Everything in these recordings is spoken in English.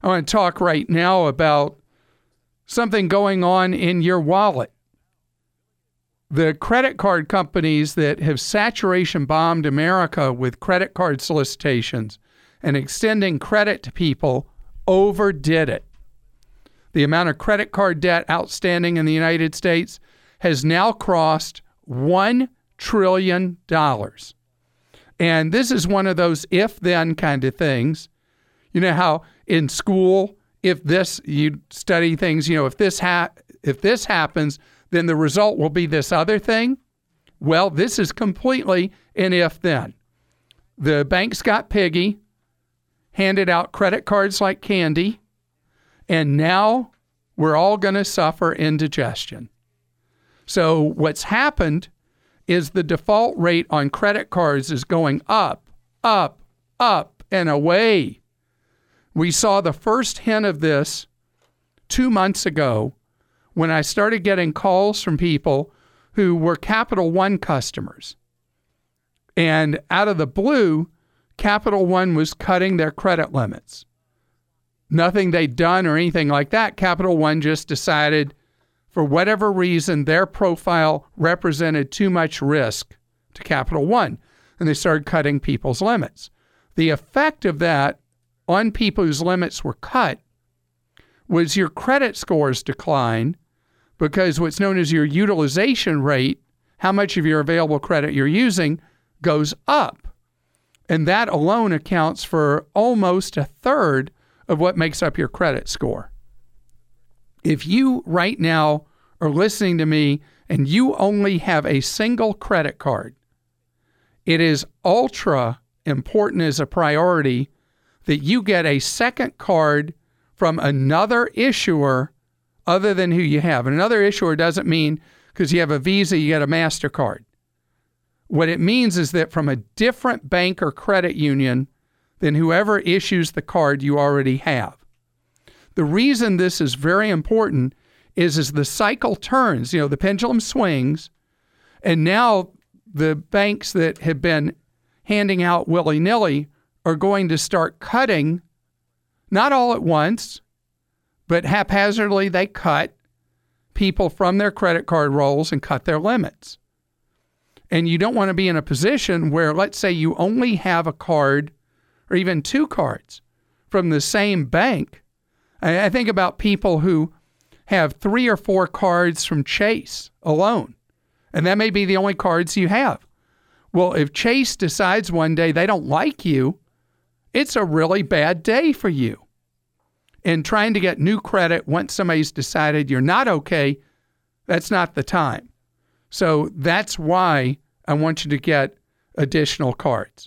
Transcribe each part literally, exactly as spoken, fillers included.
I want to talk right now about something going on in your wallet. The credit card companies that have saturation bombed America with credit card solicitations and extending credit to people overdid it. The amount of credit card debt outstanding in the United States has now crossed one trillion dollars. And this is one of those if-then kind of things. You know how in school, if this, you study things, you know, if this ha- if this happens, then the result will be this other thing. Well, this is completely an if-then. The banks got piggy, handed out credit cards like candy, and now we're all going to suffer indigestion. So what's happened is the default rate on credit cards is going up, up, up, and away. We saw the first hint of this two months ago when I started getting calls from people who were Capital One customers. And out of the blue, Capital One was cutting their credit limits. Nothing they'd done or anything like that. Capital One just decided, for whatever reason, their profile represented too much risk to Capital One, and they started cutting people's limits. The effect of that on people whose limits were cut was your credit scores decline because what's known as your utilization rate, how much of your available credit you're using, goes up. And that alone accounts for almost a third of what makes up your credit score. If you right now are listening to me and you only have a single credit card, it is ultra important as a priority that you get a second card from another issuer other than who you have. And another issuer doesn't mean because you have a Visa, you get a MasterCard. What it means is that from a different bank or credit union than whoever issues the card you already have. The reason this is very important is as the cycle turns, you know, the pendulum swings, and now the banks that have been handing out willy-nilly are going to start cutting, not all at once, but haphazardly they cut people from their credit card rolls and cut their limits. And you don't want to be in a position where, let's say you only have a card or even two cards from the same bank. I think about people who have three or four cards from Chase alone, and that may be the only cards you have. Well, if Chase decides one day they don't like you, it's a really bad day for you. And trying to get new credit once somebody's decided you're not okay, that's not the time. So that's why I want you to get additional cards.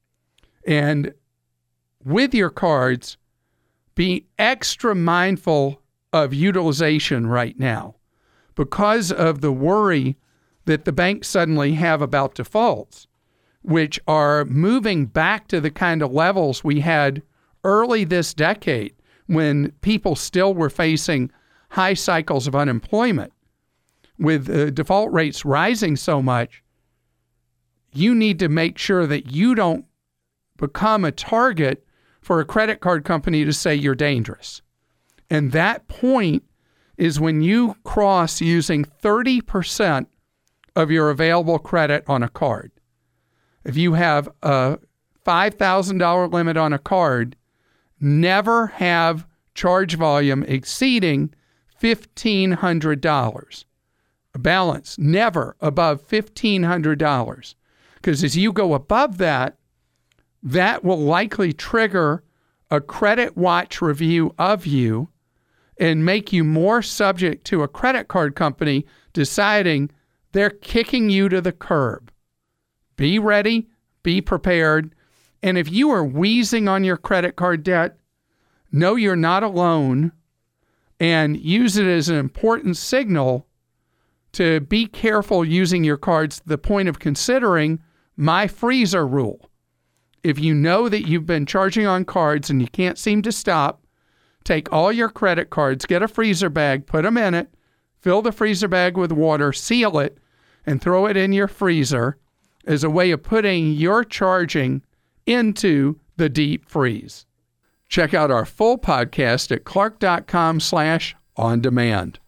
And with your cards, be extra mindful of utilization right now because of the worry that the banks suddenly have about defaults, which are moving back to the kind of levels we had early this decade when people still were facing high cycles of unemployment. With uh, default rates rising so much, you need to make sure that you don't become a target for a credit card company to say you're dangerous. And that point is when you cross using thirty percent of your available credit on a card. If you have a five thousand dollars limit on a card, never have charge volume exceeding fifteen hundred dollars. A balance never above fifteen hundred dollars. Because as you go above that, that will likely trigger a credit watch review of you and make you more subject to a credit card company deciding they're kicking you to the curb. Be ready, be prepared, and if you are wheezing on your credit card debt, know you're not alone and use it as an important signal to be careful using your cards to the point of considering my freezer rule. If you know that you've been charging on cards and you can't seem to stop, take all your credit cards, get a freezer bag, put them in it, fill the freezer bag with water, seal it, and throw it in your freezer as a way of putting your charging into the deep freeze. Check out our full podcast at clark.com slash on demand.